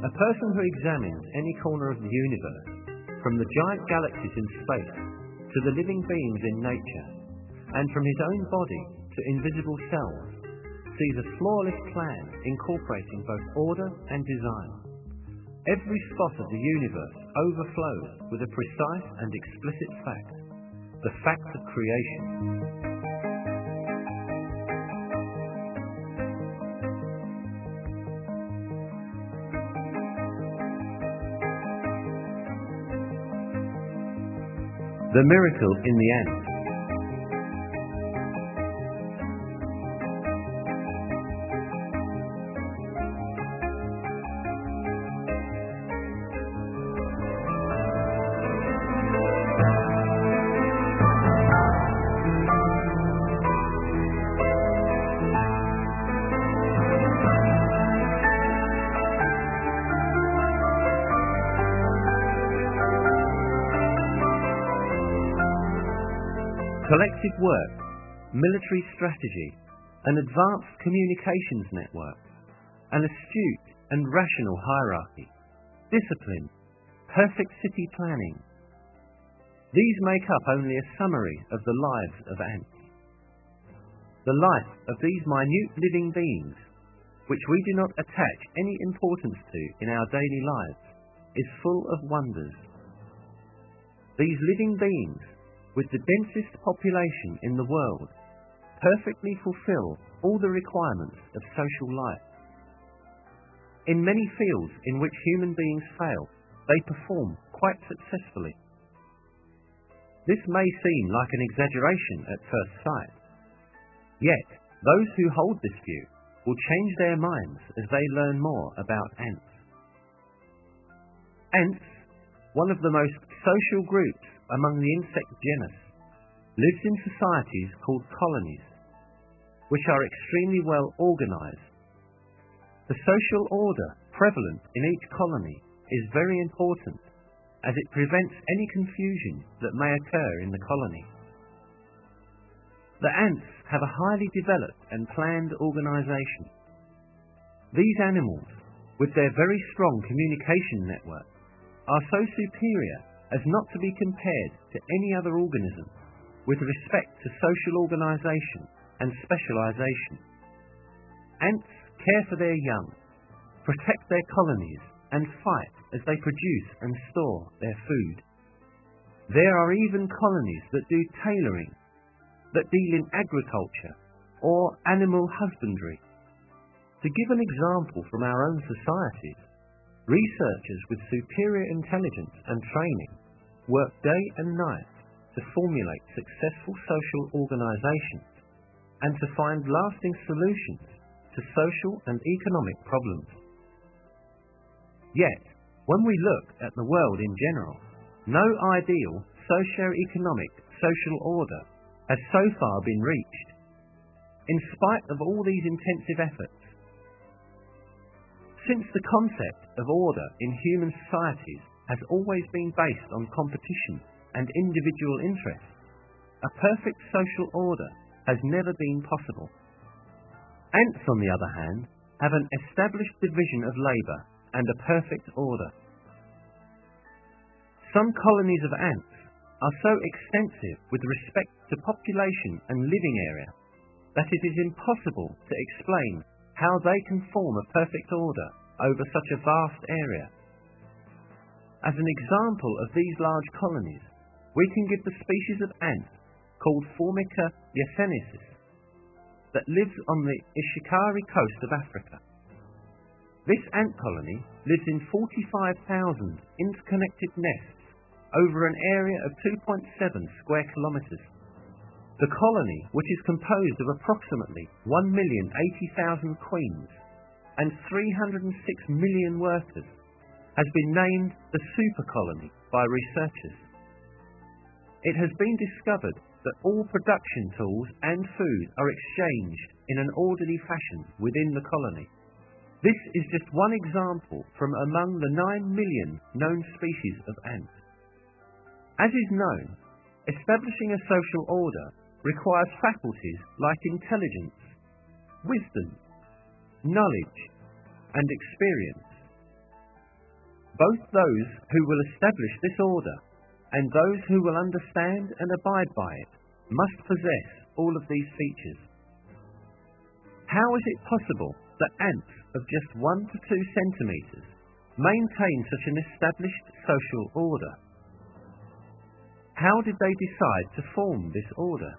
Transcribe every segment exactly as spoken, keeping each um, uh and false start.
A person who examines any corner of the universe, from the giant galaxies in space to the living beings in nature, and from his own body to invisible cells, sees a flawless plan incorporating both order and design. Every spot of the universe overflows with a precise and explicit fact, the fact of creation. The miracle in the ant. Collective work, military strategy, an advanced communications network, an astute and rational hierarchy, discipline, perfect city planning. These make up only a summary of the lives of ants. The life of these minute living beings, which we do not attach any importance to in our daily lives, is full of wonders. These living beings, with the densest population in the world, perfectly fulfill all the requirements of social life. In many fields in which human beings fail, they perform quite successfully. This may seem like an exaggeration at first sight. Yet, those who hold this view will change their minds as they learn more about ants. Ants, one of the most social groups among the insect genus, lives in societies called colonies, which are extremely well organized. The social order prevalent in each colony is very important, as it prevents any confusion that may occur in the colony. The ants have a highly developed and planned organization. These animals, with their very strong communication network, are so superior as not to be compared to any other organism with respect to social organization and specialization. Ants care for their young, protect their colonies, and fight as they produce and store their food. There are even colonies that do tailoring, that deal in agriculture or animal husbandry. To give an example from our own societies, researchers with superior intelligence and training work day and night to formulate successful social organizations and to find lasting solutions to social and economic problems. Yet, when we look at the world in general, no ideal socio-economic social order has so far been reached, in spite of all these intensive efforts. Since the concept of order in human societies has always been based on competition and individual interests, a perfect social order has never been possible. Ants, on the other hand, have an established division of labour and a perfect order. Some colonies of ants are so extensive with respect to population and living area that it is impossible to explain how they can form a perfect order over such a vast area. As an example of these large colonies, we can give the species of ant called Formica yesenensis that lives on the Ishikari coast of Africa. This ant colony lives in forty-five thousand interconnected nests over an area of two point seven square kilometres. The colony, which is composed of approximately one million eighty thousand queens and three hundred six million workers, has been named the super colony by researchers. It has been discovered that all production tools and food are exchanged in an orderly fashion within the colony. This is just one example from among the nine million known species of ants. As is known, establishing a social order requires faculties like intelligence, wisdom, knowledge, and experience. Both those who will establish this order and those who will understand and abide by it must possess all of these features. How is it possible that ants of just one to two centimetres maintain such an established social order? How did they decide to form this order?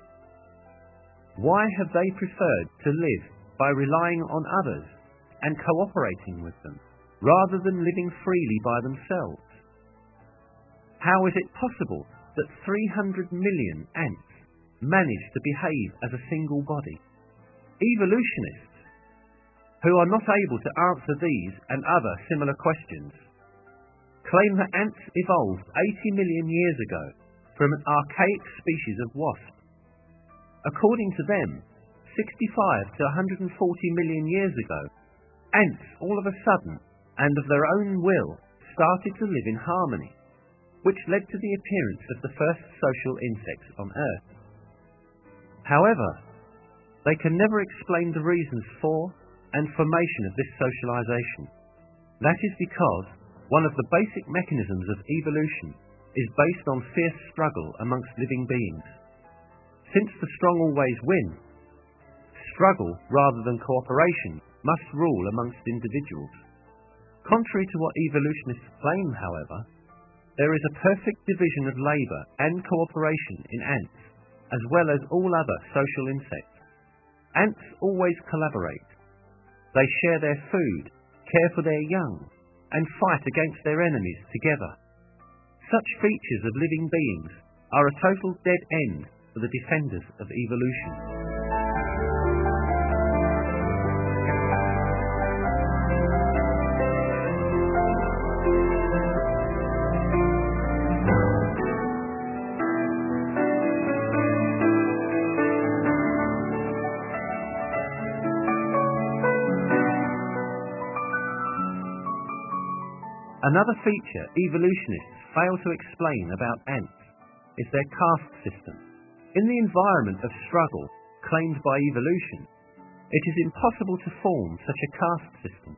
Why have they preferred to live by relying on others and cooperating with them, rather than living freely by themselves? How is it possible that three hundred million ants manage to behave as a single body? Evolutionists, who are not able to answer these and other similar questions, claim that ants evolved eighty million years ago from an archaic species of wasp. According to them, sixty-five to one hundred forty million years ago, ants all of a sudden and of their own will started to live in harmony, which led to the appearance of the first social insects on Earth. However, they can never explain the reasons for and formation of this socialization. That is because one of the basic mechanisms of evolution is based on fierce struggle amongst living beings. Since the strong always win, struggle rather than cooperation must rule amongst individuals. Contrary to what evolutionists claim, however, there is a perfect division of labour and cooperation in ants, as well as all other social insects. Ants always collaborate. They share their food, care for their young, and fight against their enemies together. Such features of living beings are a total dead end for the defenders of evolution. Another feature evolutionists fail to explain about ants is their caste system. In the environment of struggle claimed by evolution, it is impossible to form such a caste system.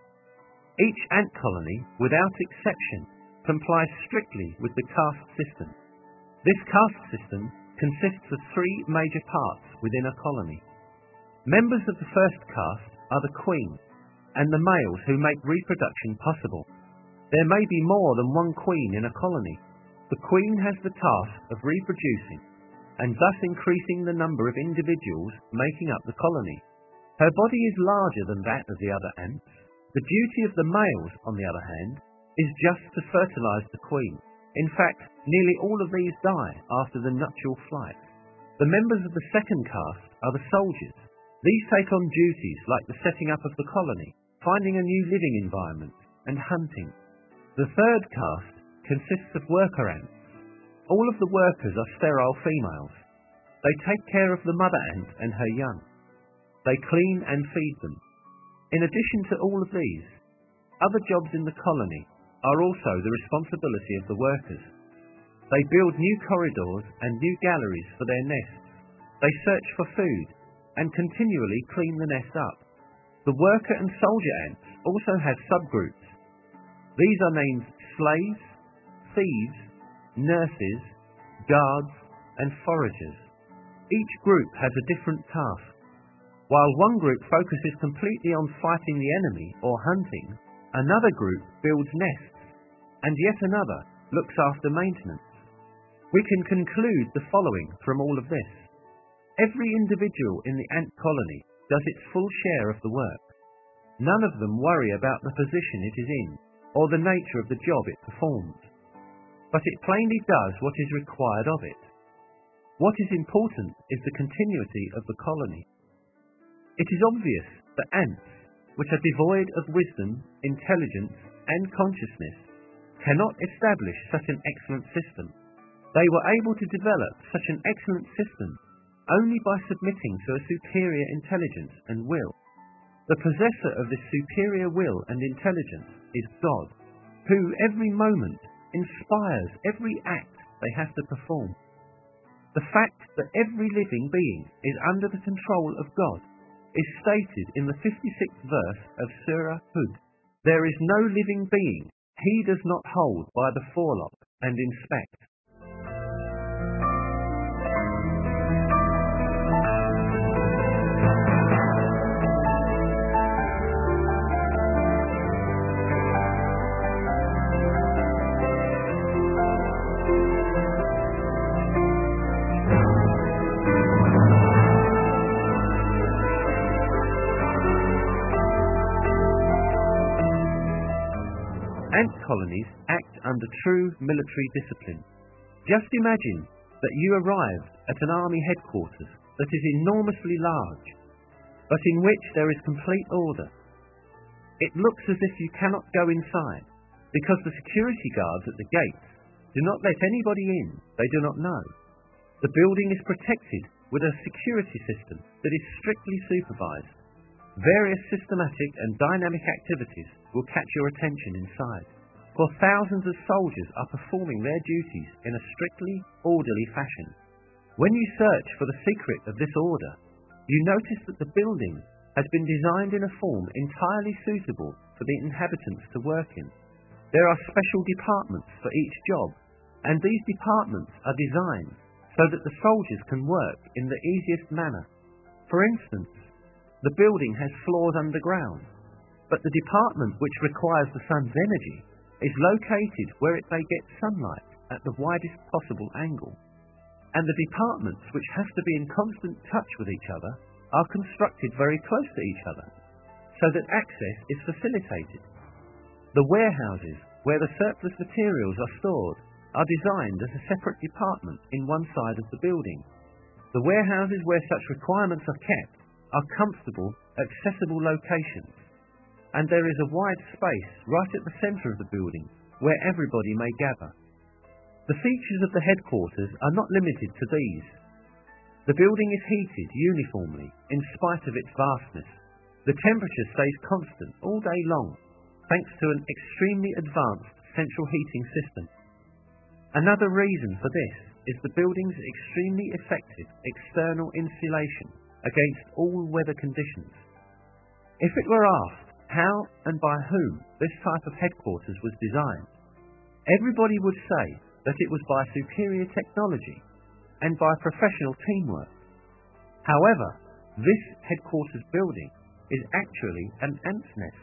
Each ant colony, without exception, complies strictly with the caste system. This caste system consists of three major parts within a colony. Members of the first caste are the queen and the males who make reproduction possible. There may be more than one queen in a colony. The queen has the task of reproducing and thus increasing the number of individuals making up the colony. Her body is larger than that of the other ants. The duty of the males, on the other hand, is just to fertilize the queen. In fact, nearly all of these die after the nuptial flight. The members of the second caste are the soldiers. These take on duties like the setting up of the colony, finding a new living environment, and hunting. The third caste consists of worker ants. All of the workers are sterile females. They take care of the mother ant and her young. They clean and feed them. In addition to all of these, other jobs in the colony are also the responsibility of the workers. They build new corridors and new galleries for their nests. They search for food and continually clean the nest up. The worker and soldier ants also have subgroups. These are named slaves, thieves, nurses, guards, and foragers. Each group has a different task. While one group focuses completely on fighting the enemy or hunting, another group builds nests, and yet another looks after maintenance. We can conclude the following from all of this. Every individual in the ant colony does its full share of the work. None of them worry about the position it is in, or the nature of the job it performs, but it plainly does what is required of it. What is important is the continuity of the colony. It is obvious that ants, which are devoid of wisdom, intelligence, and consciousness, cannot establish such an excellent system. They were able to develop such an excellent system only by submitting to a superior intelligence and will. The possessor of this superior will and intelligence is God, who every moment inspires every act they have to perform. The fact that every living being is under the control of God is stated in the fifty-sixth verse of Surah Hud. There is no living being he does not hold by the forelock and inspect. Ant colonies act under true military discipline. Just imagine that you arrived at an army headquarters that is enormously large, but in which there is complete order. It looks as if you cannot go inside, because the security guards at the gates do not let anybody in they do not know. The building is protected with a security system that is strictly supervised. Various systematic and dynamic activities will catch your attention inside, for thousands of soldiers are performing their duties in a strictly orderly fashion. When you search for the secret of this order, you notice that the building has been designed in a form entirely suitable for the inhabitants to work in. There are special departments for each job, and these departments are designed so that the soldiers can work in the easiest manner. For instance, the building has floors underground, but the department which requires the sun's energy is located where it may get sunlight at the widest possible angle. And the departments which have to be in constant touch with each other are constructed very close to each other, so that access is facilitated. The warehouses where the surplus materials are stored are designed as a separate department in one side of the building. The warehouses where such requirements are kept are comfortable, accessible locations, and there is a wide space right at the centre of the building where everybody may gather. The features of the headquarters are not limited to these. The building is heated uniformly in spite of its vastness. The temperature stays constant all day long, thanks to an extremely advanced central heating system. Another reason for this is the building's extremely effective external insulation against all weather conditions. If it were asked how and by whom this type of headquarters was designed, everybody would say that it was by superior technology and by professional teamwork. However, this headquarters building is actually an ant's nest.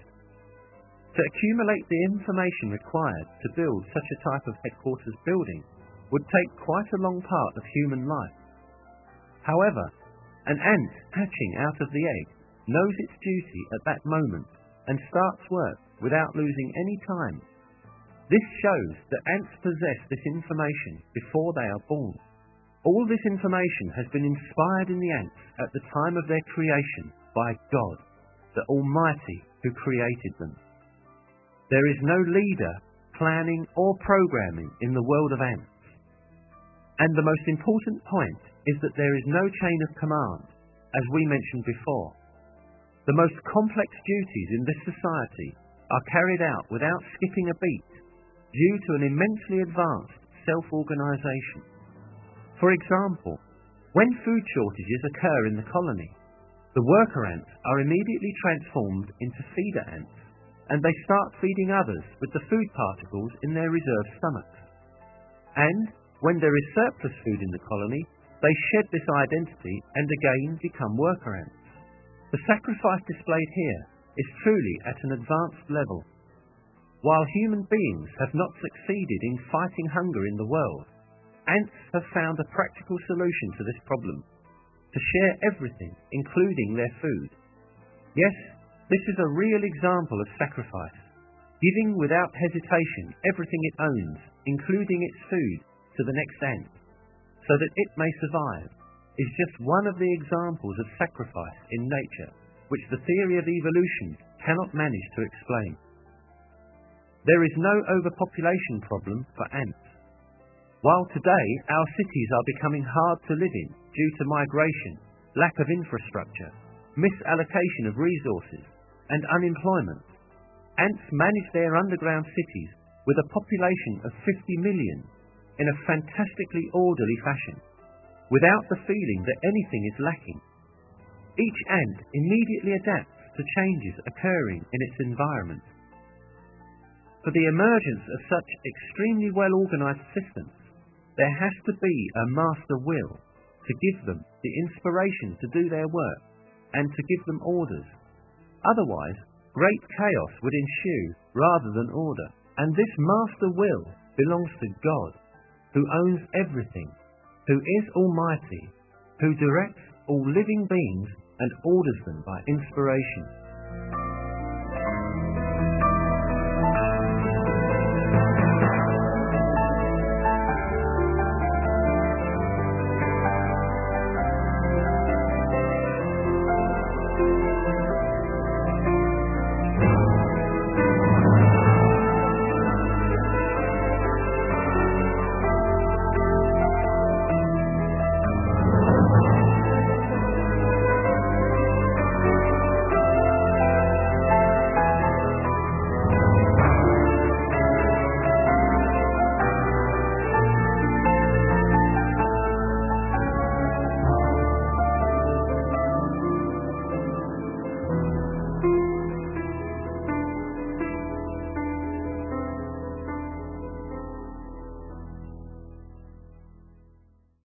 To accumulate the information required to build such a type of headquarters building would take quite a long part of human life. However, an ant hatching out of the egg knows its duty at that moment and starts work without losing any time. This shows that ants possess this information before they are born. All this information has been inspired in the ants at the time of their creation by God, the Almighty who created them. There is no leader, planning or programming in the world of ants. And the most important point is that there is no chain of command, as we mentioned before. The most complex duties in this society are carried out without skipping a beat due to an immensely advanced self-organisation. For example, when food shortages occur in the colony, the worker ants are immediately transformed into feeder ants, and they start feeding others with the food particles in their reserve stomachs. And when there is surplus food in the colony, they shed this identity and again become worker ants. The sacrifice displayed here is truly at an advanced level. While human beings have not succeeded in fighting hunger in the world, ants have found a practical solution to this problem: to share everything, including their food. Yes, this is a real example of sacrifice, giving without hesitation everything it owns, including its food, to the next ant, so that it may survive, is just one of the examples of sacrifice in nature, which the theory of evolution cannot manage to explain. There is no overpopulation problem for ants. While today our cities are becoming hard to live in due to migration, lack of infrastructure, misallocation of resources, and unemployment, ants manage their underground cities with a population of fifty million in a fantastically orderly fashion, without the feeling that anything is lacking. Each ant immediately adapts to changes occurring in its environment. For the emergence of such extremely well-organized systems, there has to be a master will to give them the inspiration to do their work and to give them orders. Otherwise, great chaos would ensue rather than order. And this master will belongs to God, who owns everything, who is almighty, who directs all living beings and orders them by inspiration.